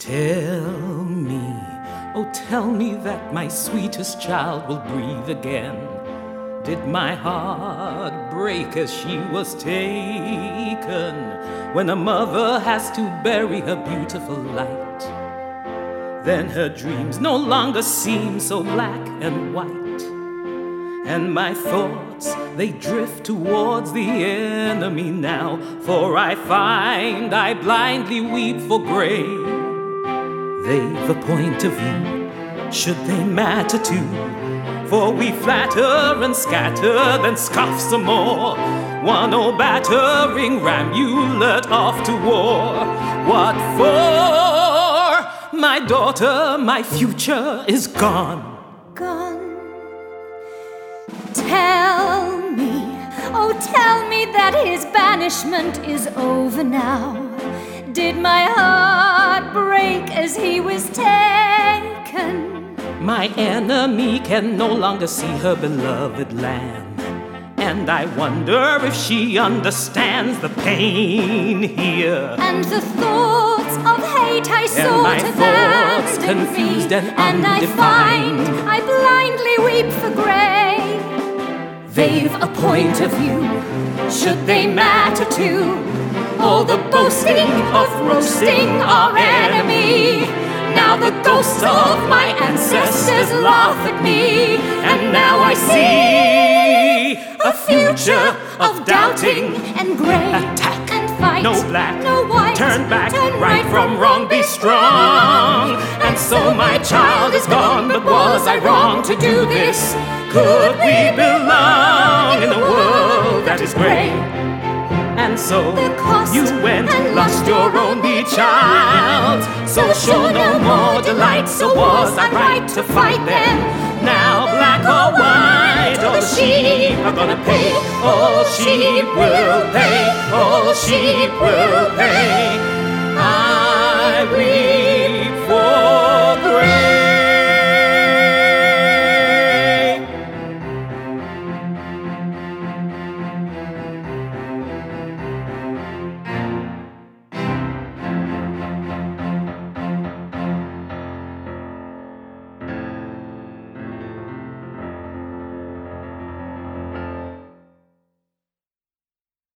Tell me, oh tell me that my sweetest child will breathe again. Did my heart break as she was taken, when a mother has to bury her beautiful light? Then her dreams no longer seem so black and white, and my thoughts, they drift towards the enemy now, for I find I blindly weep for gray. They've a point of view, should they matter too? For we flatter and scatter, then scoff some more. One old battering ram you lured off to war. What for? My daughter, my future is gone. Gone. Tell me, oh tell me that his banishment is over now. Did my heart break as he was taken? My enemy can no longer see her beloved lamb, and I wonder if she understands the pain here. And the thoughts of hate I sought and my thoughts abandon confused me, and I find undefined. I blindly weep for grey. They've a point of view, should they matter too? All the boasting of roasting our enemy. Now the ghosts of my ancestors laugh at me, and now I see a future of doubting and grey. Attack, and fight, no black, no white. Turn back, turn right from wrong, be strong. And so my child is gone, but was I wrong to do this? Could we belong in a world that is grey? And so you went and lost your only child. So show no more delight, so was I right to fight them? Now black or white, all the sheep are gonna pay. All sheep will pay, all sheep will pay. I will.